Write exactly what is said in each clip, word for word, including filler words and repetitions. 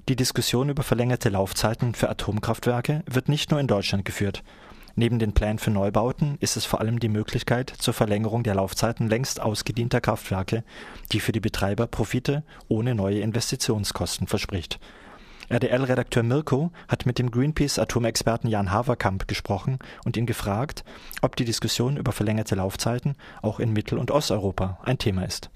Die Diskussion über verlängerte Laufzeiten für Atomkraftwerke wird nicht nur in Deutschland geführt. Neben den Plänen für Neubauten ist es vor allem die Möglichkeit zur Verlängerung der Laufzeiten längst ausgedienter Kraftwerke, die für die Betreiber Profite ohne neue Investitionskosten verspricht. R D L-Redakteur Mirko hat mit dem Greenpeace-Atomexperten Jan Haverkamp gesprochen und ihn gefragt, ob die Diskussion über verlängerte Laufzeiten auch in Mittel- und Osteuropa ein Thema ist.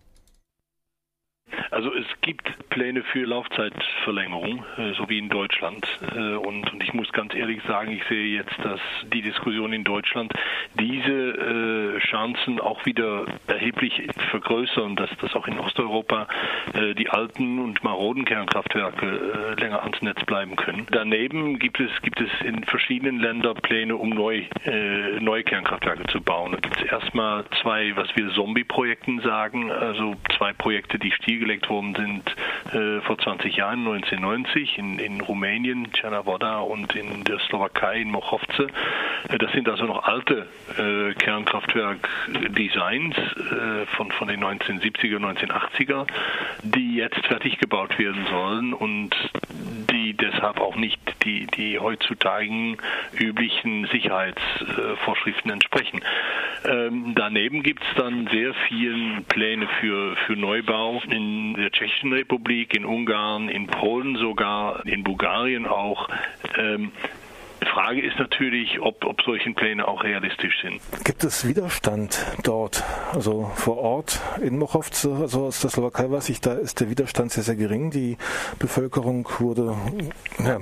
Also es gibt Pläne für Laufzeitverlängerung, so wie in Deutschland. Und, und ich muss ganz ehrlich sagen, ich sehe jetzt, dass die Diskussion in Deutschland diese äh, Chancen auch wieder erheblich vergrößern, dass das auch in Osteuropa äh, die alten und maroden Kernkraftwerke äh, länger ans Netz bleiben können. Daneben gibt es, gibt es in verschiedenen Ländern Pläne, um neu, äh, neue Kernkraftwerke zu bauen. Da gibt es erstmal zwei, was wir Zombie-Projekten sagen, also zwei Projekte, die stillgelegt worden sind äh, vor zwanzig Jahren, neunzehnhundertneunzig, in, in Rumänien, Černá und in der Slowakei, in Mochovce. Äh, das sind also noch alte äh, Kernkraftwerk-Designs äh, von, von den neunzehnhundertsiebziger, neunzehnhundertachtziger, die jetzt fertig gebaut werden sollen und die deshalb auch nicht die, die heutzutage üblichen Sicherheitsvorschriften äh, entsprechen. Ähm, daneben gibt es dann sehr viele Pläne für, für Neubau in der Tschechischen Republik, in Ungarn, in Polen sogar, in Bulgarien auch. Ähm, Die Frage ist natürlich, ob, ob solche Pläne auch realistisch sind. Gibt es Widerstand dort, also vor Ort in Mochovce, also aus der Slowakei weiß ich, da ist der Widerstand sehr, sehr gering. Die Bevölkerung wurde ja,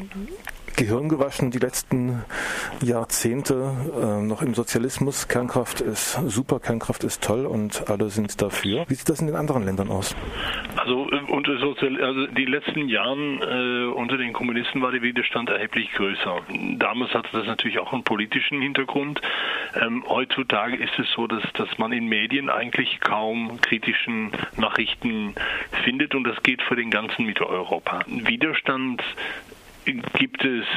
Gehirn gewaschen die letzten Jahrzehnte, äh, noch im Sozialismus. Kernkraft ist super, Kernkraft ist toll und alle sind dafür. Wie sieht das in den anderen Ländern aus? Also, unter Sozial- also die letzten Jahren äh, unter den Kommunisten war der Widerstand erheblich größer. Damals hatte das natürlich auch einen politischen Hintergrund. Ähm, heutzutage ist es so, dass, dass man in Medien eigentlich kaum kritischen Nachrichten findet und das geht für den ganzen Mitteleuropa. Widerstand gibt es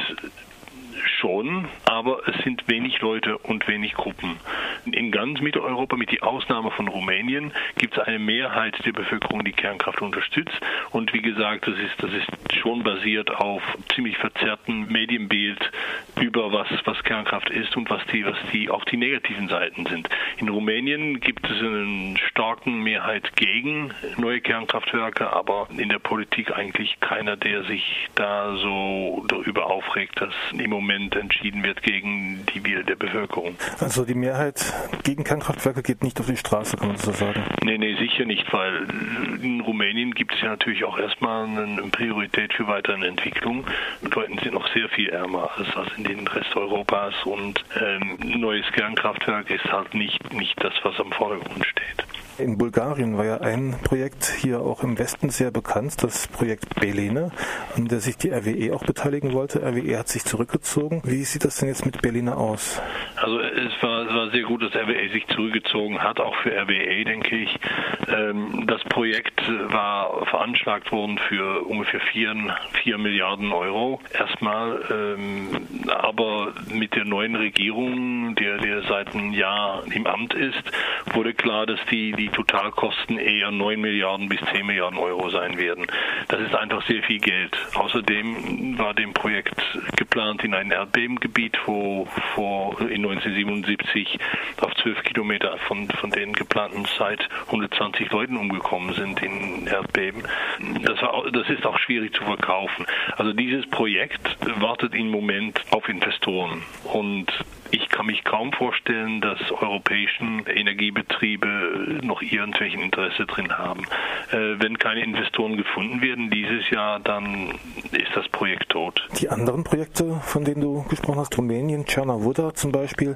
schon, aber es sind wenig Leute und wenig Gruppen. In ganz Mitteleuropa, mit der Ausnahme von Rumänien, gibt es eine Mehrheit der Bevölkerung, die Kernkraft unterstützt. Und wie gesagt, das ist, das ist schon basiert auf ziemlich verzerrtem Medienbild über was, was Kernkraft ist und was die, was die auch die negativen Seiten sind. In Rumänien gibt es eine starke Mehrheit gegen neue Kernkraftwerke, aber in der Politik eigentlich keiner, der sich da so darüber aufregt, dass im Moment entschieden wird gegen die Wille der Bevölkerung. Also die Mehrheit gegen Kernkraftwerke geht nicht auf die Straße, kann man so sagen? Nee, nee, sicher nicht, weil in Rumänien gibt es ja natürlich auch erstmal eine Priorität für weitere Entwicklung. Die Leute sind noch sehr viel ärmer als, als in den Rest Europas und ähm, ein neues Kernkraftwerk ist halt nicht, nicht das, was am Vordergrund steht. In Bulgarien war ja ein Projekt hier auch im Westen sehr bekannt, das Projekt Belene, an der sich die R W E auch beteiligen wollte. R W E hat sich zurückgezogen. Wie sieht das denn jetzt mit Belene aus? Also es war, es war sehr gut, dass R W E sich zurückgezogen hat, auch für R W E, denke ich. Ähm, das Projekt war veranschlagt worden für ungefähr vier Milliarden Euro erstmal, ähm, aber mit der neuen Regierung, der, der seit einem Jahr im Amt ist, wurde klar, dass die, die Totalkosten eher neun Milliarden bis zehn Milliarden Euro sein werden. Das ist einfach sehr viel Geld. Außerdem war dem Projekt geplant in ein Erdbebengebiet, wo vor in neunzehnhundertsiebenundsiebzig auf zwölf Kilometer von, von den geplanten Site hundertzwanzig Leuten umgekommen sind in Erdbeben. Das, war, das ist auch schwierig zu verkaufen. Also dieses Projekt wartet im Moment auf Investoren und ich kann mich kaum vorstellen, dass europäische Energiebetriebe noch irgendwelchen Interesse drin haben. Äh, wenn keine Investoren gefunden werden dieses Jahr, dann ist das Projekt tot. Die anderen Projekte, von denen du gesprochen hast, Rumänien, Černá zum Beispiel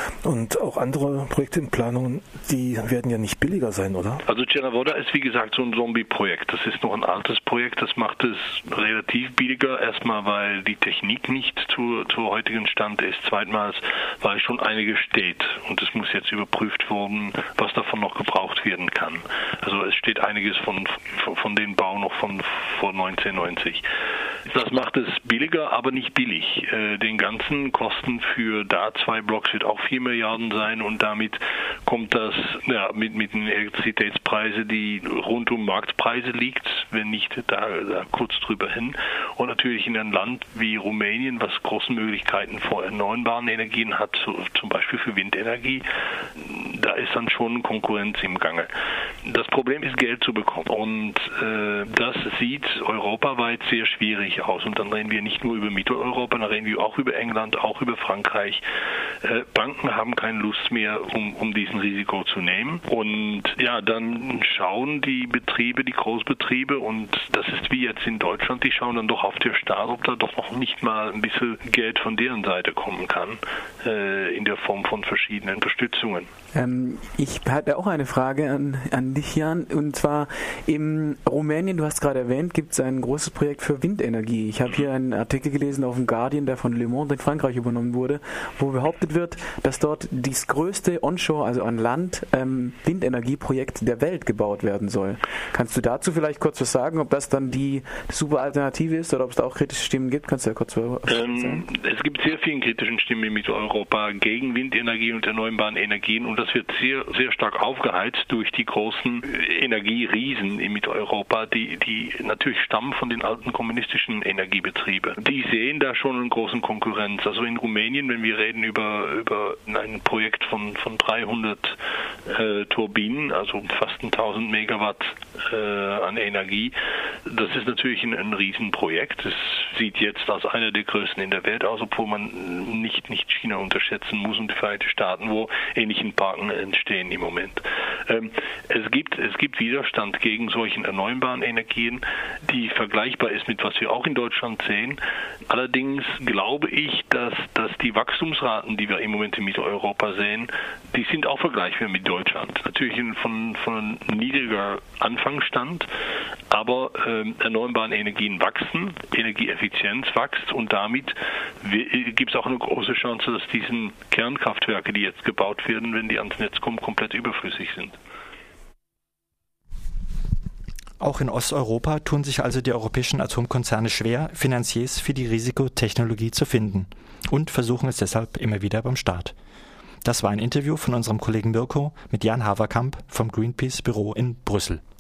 und auch andere Projekte in Planung, die werden ja nicht billiger sein, oder? Also Černá ist wie gesagt so ein Zombie-Projekt. Das ist noch ein altes Projekt, das macht es relativ billiger. Erstmal, weil die Technik nicht zu, zu heutigen Stand ist. Zweitmals, weil schon einiges steht und es muss jetzt überprüft werden, was davon noch gebraucht werden kann. Also es steht einiges von, von, von dem Bau noch von vor neunzehnhundertneunzig. Das macht es billiger, aber nicht billig. Den ganzen Kosten für da zwei Blocks wird auch vier Milliarden sein und damit kommt das ja, mit, mit den Elektrizitätspreisen, die rund um Marktpreise liegt, wenn nicht da, da kurz drüber hin. Und natürlich in einem Land wie Rumänien, was große Möglichkeiten vor erneuerbaren Energien hat, so, zum Beispiel für Windenergie, da ist dann schon Konkurrenz im Gange. Das Problem ist, Geld zu bekommen. Und äh, das sieht europaweit sehr schwierig aus. Und dann reden wir nicht nur über Mitteleuropa, dann reden wir auch über England, auch über Frankreich. Äh, Banken haben keine Lust mehr, um, um diesen Risiko zu nehmen. Und ja, dann schauen die Betriebe, die Großbetriebe, und das ist wie jetzt in Deutschland, die schauen dann doch auf den Staat, ob da doch noch nicht mal ein bisschen Geld von deren Seite kommen kann, äh, in der Form von verschiedenen Unterstützungen. Ähm, ich hatte auch eine Frage an, an dich, Jan, und zwar in Rumänien, du hast gerade erwähnt, gibt es ein großes Projekt für Windenergie. Ich habe hier einen Artikel gelesen auf dem Guardian, der von Le Monde in Frankreich übernommen wurde, wo behauptet wird, dass dort das größte Onshore, also an Land, ähm, Windenergieprojekt der Welt gebaut werden soll. Kannst du dazu vielleicht kurz was sagen, ob das dann die super Alternative ist oder ob es da auch kritische Stimmen gibt? Kannst du ja kurz was ähm, sagen? Es gibt sehr viele kritische Stimmen in Mitteleuropa gegen Windenergie und erneuerbaren Energien, und das wird sehr, sehr stark aufgeheizt durch die großen Energieriesen in Mitteleuropa, die, die natürlich stammen von den alten kommunistischen Energiebetrieben. Die sehen da schon eine große Konkurrenz. Also in Rumänien, wenn wir reden über, über ein Projekt von, von dreihundert äh, Turbinen, also fast tausend Megawatt äh, an Energie, das ist natürlich ein, ein Riesenprojekt. Es sieht jetzt als einer der größten in der Welt aus, obwohl man nicht, nicht China unterschätzen muss und die Vereinigten Staaten, wo ähnlichen Parken entstehen im Moment. Ähm, es gibt, es gibt Widerstand gegen solchen erneuerbaren Energien, die vergleichbar ist mit was wir auch in Deutschland sehen. Allerdings glaube ich, dass, dass die Wachstumsraten, die wir im Moment in Mitteleuropa sehen, die sind auch vergleichbar mit Deutschland. Natürlich von, von niedriger Anfangsstand, aber ähm, erneuerbare Energien wachsen, Energieeffizienz wächst, und damit gibt es auch eine große Chance, dass diese Kernkraftwerke, die jetzt gebaut werden, wenn die ans Netz kommen, komplett überflüssig sind. Auch in Osteuropa tun sich also die europäischen Atomkonzerne schwer, Finanziers für die Risikotechnologie zu finden, und versuchen es deshalb immer wieder beim Staat. Das war ein Interview von unserem Kollegen Mirko mit Jan Haverkamp vom Greenpeace-Büro in Brüssel.